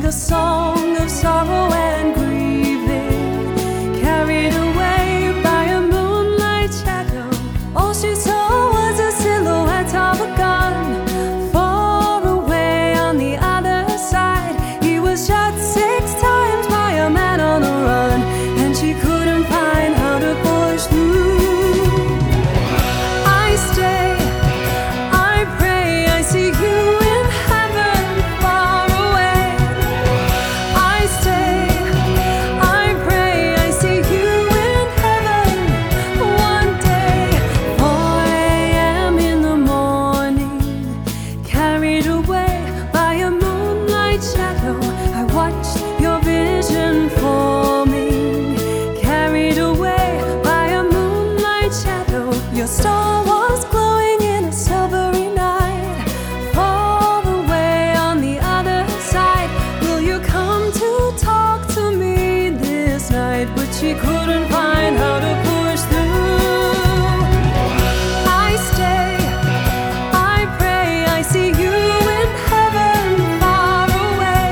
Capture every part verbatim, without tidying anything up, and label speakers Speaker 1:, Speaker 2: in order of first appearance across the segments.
Speaker 1: a song of sorrow and grieving, carried away by a moonlight shadow. All she saw was a silhouette of a gun. Far away on the other side, he was shot six times by a man on the run, and she couldn't find how to push through. I stay, I pray, I see you in heaven far away. I stay, I pray, I see you in heaven one day. four a.m. in the morning, carried away by a moonlight shadow, I watched your vision forming. Carried away by a moonlight shadow, your star was glowing in a silvery night. Far away on the other side, will you come to talk to me this night? But she couldn't find how to push through. I stay, I pray, I see you in heaven far away.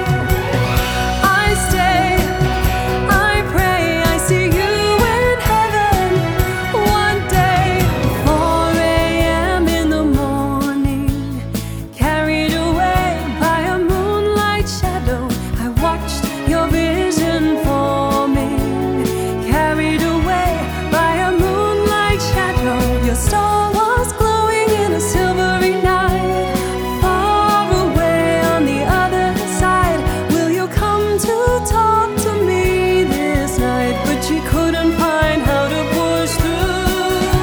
Speaker 1: I stay, I pray, I see you in heaven one day. four a.m. in the morning, carried away by a moonlight shadow, I watched your vision forming. Carried away by a moonlight shadow, your star was glowing in a silvery night. Far away on the other side, will you come to talk to me this night? But she couldn't find how to push through.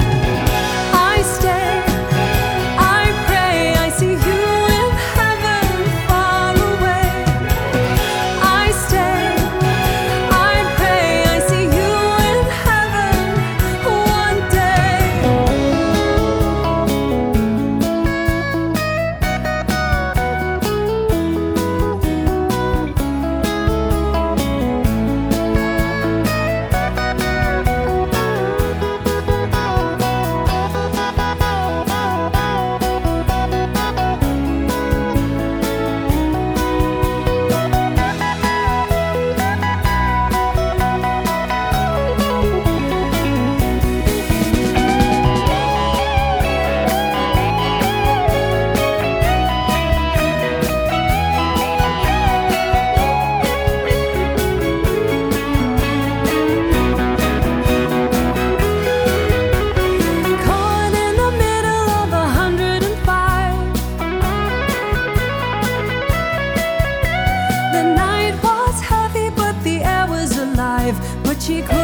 Speaker 1: I stay, I pray, I see you in heaven far away. I stay, I pray, I see you in heaven one day. Caught in the middle of a hundred and five, the night was heavy, but the air was alive. But she